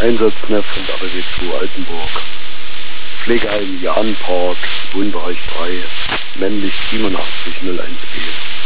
Einsatzkneff von der RW 2 Altenburg. Pflegeheim Jahnpark, Wohnbereich 3, männlich 8701b.